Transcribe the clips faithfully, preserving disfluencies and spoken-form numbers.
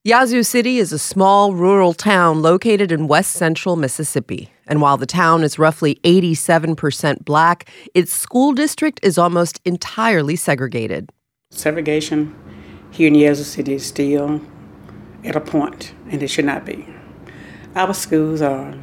Yazoo City is a small rural town located in west-central Mississippi. And while the town is roughly eighty-seven percent black, its school district is almost entirely segregated. Segregation here in Yazoo City is still at a point, and it should not be. Our schools are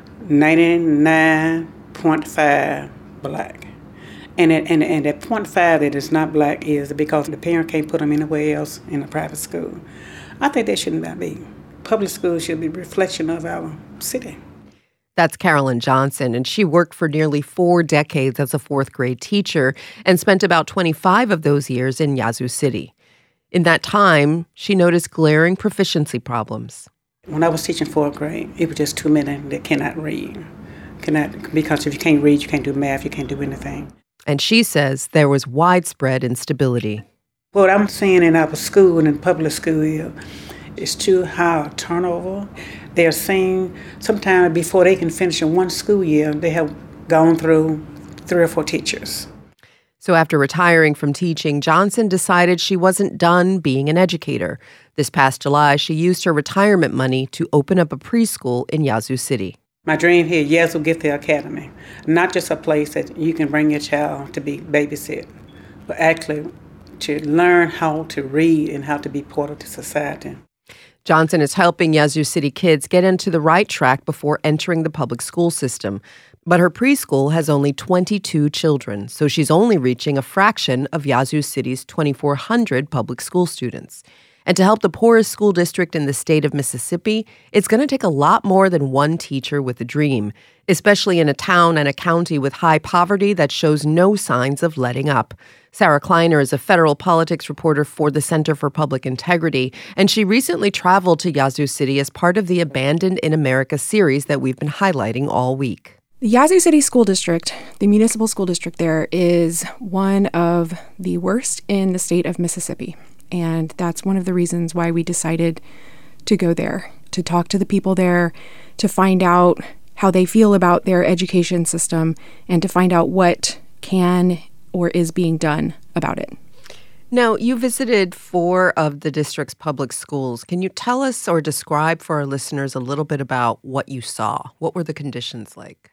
ninety-nine point five black. And at, and, and at point five that is not black is because the parent can't put them anywhere else in a private school. I think that should not be. Public schools should be a reflection of our city. That's Carolyn Johnson, and she worked for nearly four decades as a fourth grade teacher and spent about twenty-five of those years in Yazoo City. In that time, she noticed glaring proficiency problems. When I was teaching fourth grade, it was just too many that cannot read. Cannot, because if you can't read, you can't do math, you can't do anything. And she says there was widespread instability. What I'm seeing in our school and in public school is it's too high a turnover. They're seeing sometimes before they can finish in one school year, they have gone through three or four teachers. So after retiring from teaching, Johnson decided she wasn't done being an educator. This past July, she used her retirement money to open up a preschool in Yazoo City. My dream here, Yazoo Gifted Academy, not just a place that you can bring your child to be babysit, but actually to learn how to read and how to be part of the society. Johnson is helping Yazoo City kids get into the right track before entering the public school system. But her preschool has only twenty-two children, so she's only reaching a fraction of Yazoo City's twenty-four hundred public school students. And to help the poorest school district in the state of Mississippi, it's going to take a lot more than one teacher with a dream, especially in a town and a county with high poverty that shows no signs of letting up. Sarah Kleiner is a federal politics reporter for the Center for Public Integrity, and she recently traveled to Yazoo City as part of the Abandoned in America series that we've been highlighting all week. The Yazoo City School District, the municipal school district there, is one of the worst in the state of Mississippi. And that's one of the reasons why we decided to go there, to talk to the people there, to find out how they feel about their education system, and to find out what can or is being done about it. Now, you visited four of the district's public schools. Can you tell us or describe for our listeners a little bit about what you saw? What were the conditions like?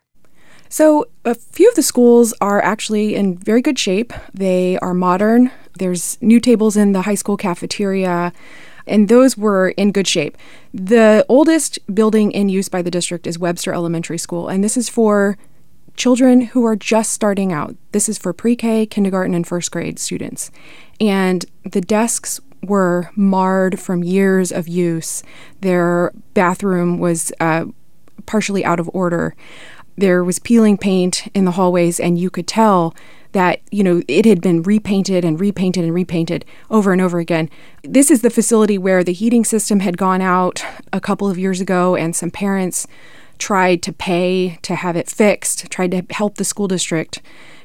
So a few of the schools are actually in very good shape. They are modern. There's new tables in the high school cafeteria, and those were in good shape. The oldest building in use by the district is Webster Elementary School, and this is for children who are just starting out. This is for pre-K, kindergarten, and first grade students. And the desks were marred from years of use. Their bathroom was uh, partially out of order. There was peeling paint in the hallways, and you could tell that, you know, it had been repainted and repainted and repainted over and over again. This is the facility where the heating system had gone out a couple of years ago, and some parents tried to pay to have it fixed, tried to help the school district.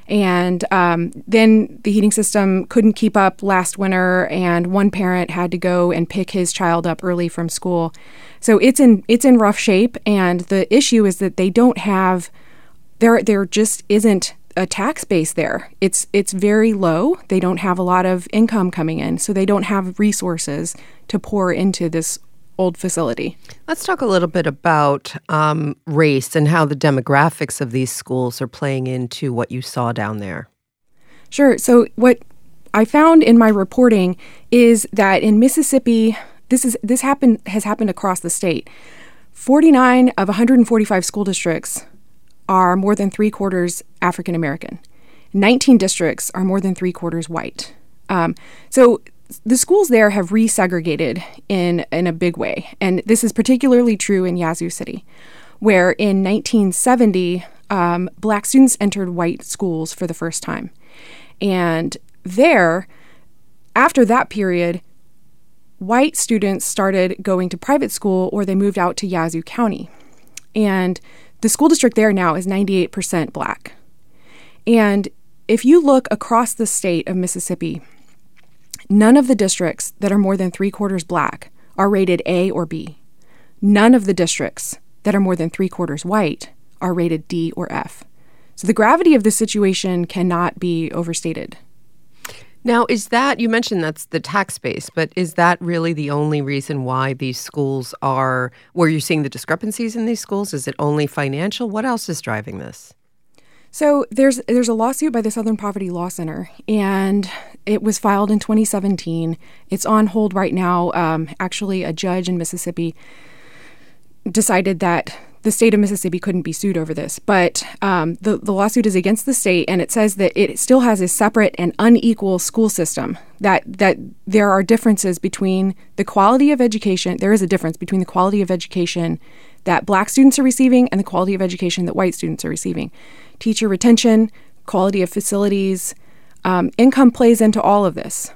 And um, then the heating system couldn't keep up last winter, and one parent had to go and pick his child up early from school. So it's in it's in rough shape, and the issue is that they don't have there there just isn't a tax base there. It's it's very low. They don't have a lot of income coming in, so they don't have resources to pour into this old facility. Let's talk a little bit about um, race and how the demographics of these schools are playing into what you saw down there. Sure. So what I found in my reporting is that in Mississippi, this is this happened has happened across the state. forty-nine of one hundred forty-five school districts are more than three quarters African American. nineteen districts are more than three quarters white. Um, so the schools there have resegregated in, in a big way. And this is particularly true in Yazoo City, where in nineteen seventy, um, black students entered white schools for the first time. And there, after that period, white students started going to private school, or they moved out to Yazoo County. And the school district there now is ninety-eight percent black. And if you look across the state of Mississippi, none of the districts that are more than three quarters black are rated A or B. None of the districts that are more than three quarters white are rated D or F. So the gravity of the situation cannot be overstated. Now, is that, you mentioned that's the tax base, but is that really the only reason why these schools are, where you're seeing the discrepancies in these schools? Is it only financial? What else is driving this? So there's there's a lawsuit by the Southern Poverty Law Center, and it was filed in twenty seventeen. It's on hold right now. Um, actually, a judge in Mississippi decided that the state of Mississippi couldn't be sued over this. But um, the, the lawsuit is against the state, and it says that it still has a separate and unequal school system, that that there are differences between the quality of education. There is a difference between the quality of education that Black students are receiving and the quality of education that white students are receiving. Teacher retention, quality of facilities, um, income plays into all of this.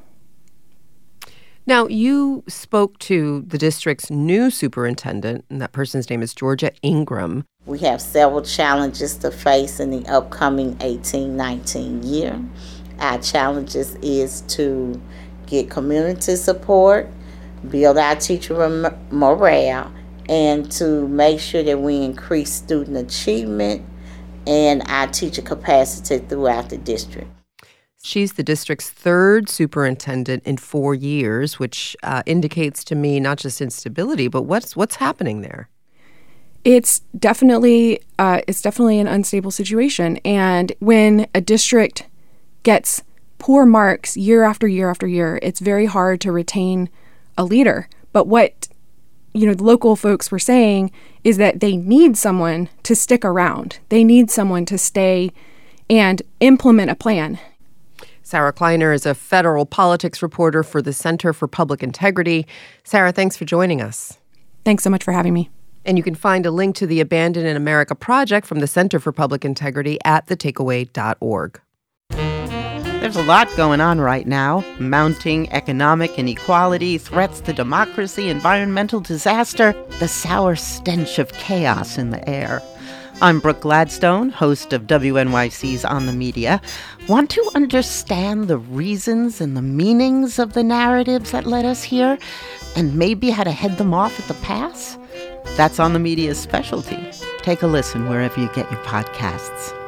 Now, you spoke to the district's new superintendent, and that person's name is Georgia Ingram. We have several challenges to face in the upcoming eighteen nineteen year. Our challenges is to get community support, build our teacher morale, and to make sure that we increase student achievement and our teacher capacity throughout the district. She's the district's third superintendent in four years, which uh, indicates to me not just instability, but what's what's happening there. It's definitely uh, it's definitely an unstable situation, and when a district gets poor marks year after year after year, it's very hard to retain a leader. But what you know, the local folks were saying is that they need someone to stick around. They need someone to stay and implement a plan. Sarah Kleiner is a federal politics reporter for the Center for Public Integrity. Sarah, thanks for joining us. Thanks so much for having me. And you can find a link to the Abandoned in America project from the Center for Public Integrity at the takeaway dot org. There's a lot going on right now. Mounting economic inequality, threats to democracy, environmental disaster, the sour stench of chaos in the air. I'm Brooke Gladstone, host of W N Y C's On the Media. Want to understand the reasons and the meanings of the narratives that led us here, and maybe how to head them off at the pass? That's On the Media's specialty. Take a listen wherever you get your podcasts.